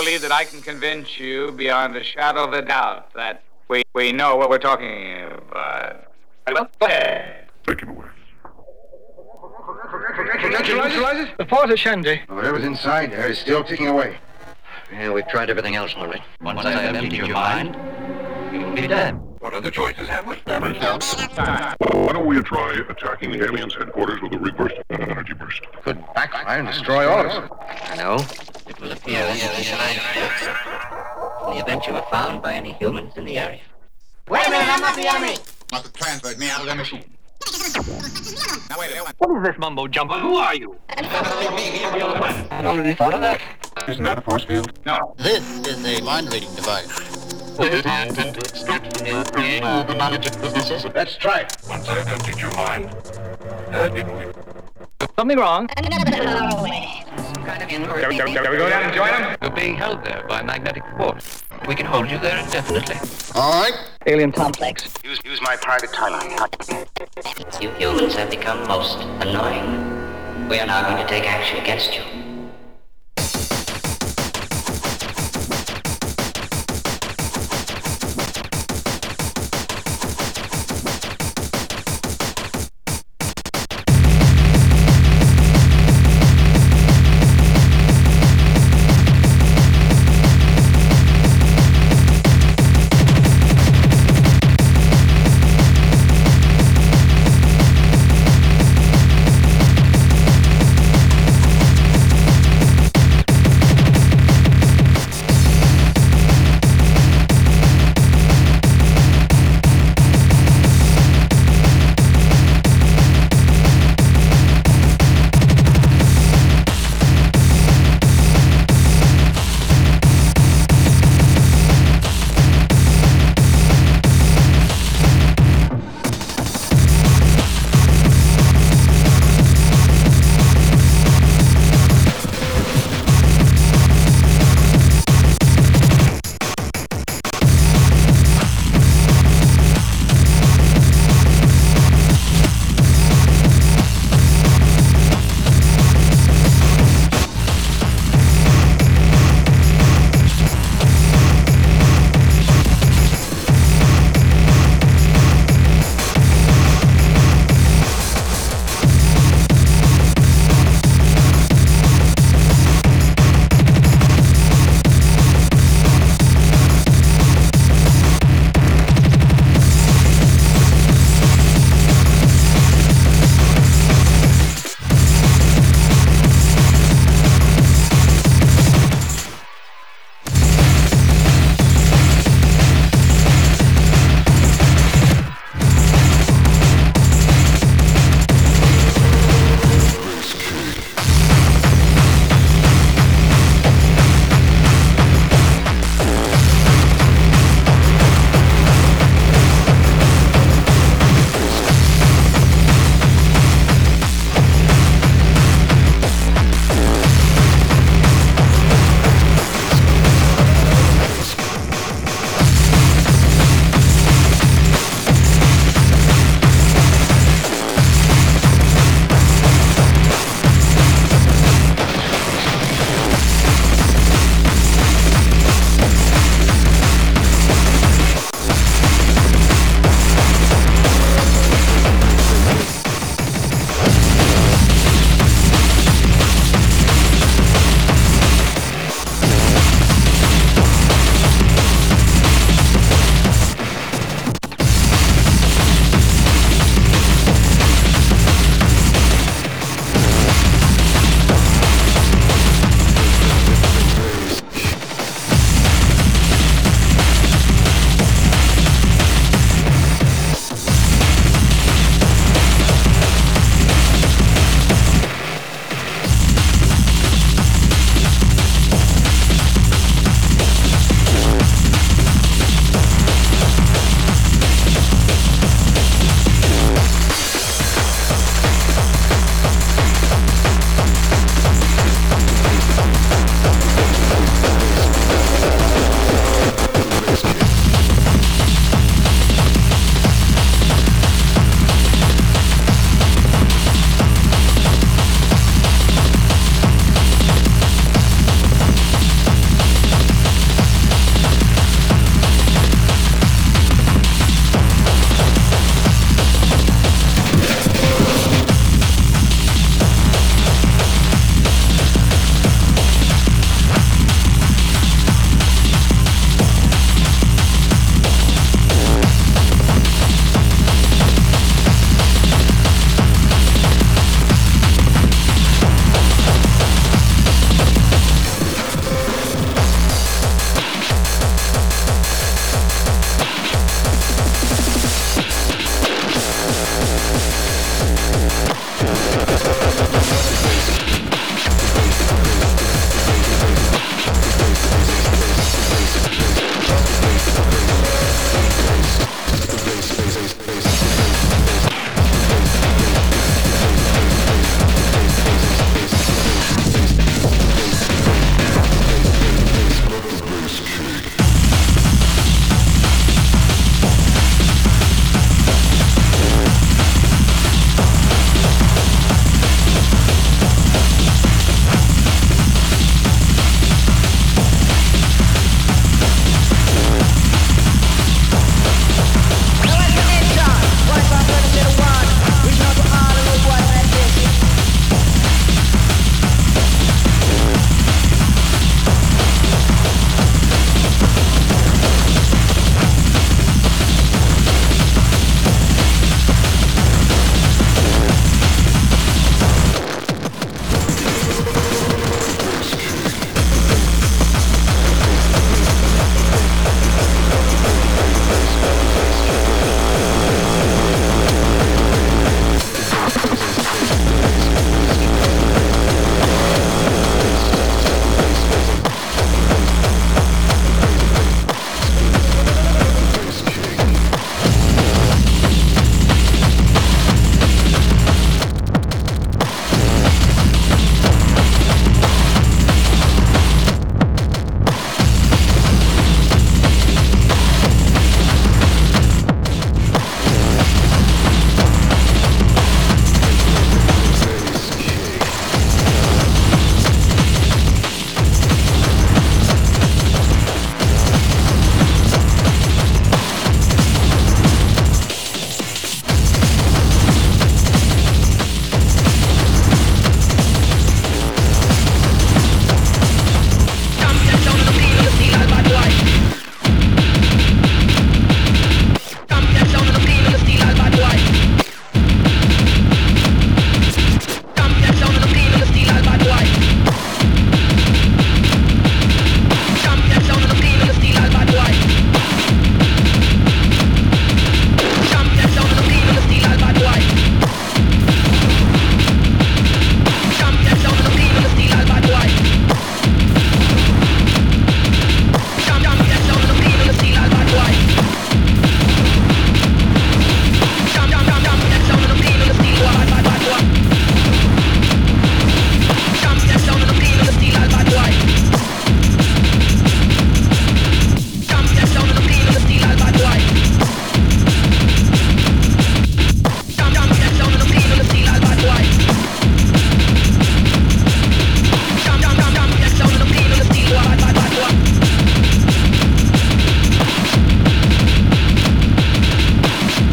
believe that I can convince you beyond a shadow of a doubt that we know what we're talking about. Well, go ahead. Take him away. Neutralizers? The port of Shandy. Whatever's inside there is still ticking away. Yeah, we've tried everything else already. Once I have emptied your mind, you will be dead. What other choices have we? Why don't we try attacking the aliens' headquarters with a reversed energy burst? Could backfire and destroy all of us. I know. It will appear in the event you are found by any humans in the area. Wait a minute, I'm not the enemy! Must have transferred me out of the machine. Now wait. What is this mumbo jumbo? Who are you? I already thought of that. Isn't that a force field? No. This is a mind-reading device. Let's try it. Once I have emptied your mind, Something wrong? Some kind of Shall we go down and join them? You're being held there by magnetic force. We can hold you there indefinitely. All right. Alien complex. Use my private timeline. You humans have become most annoying. We are now going to take action against you.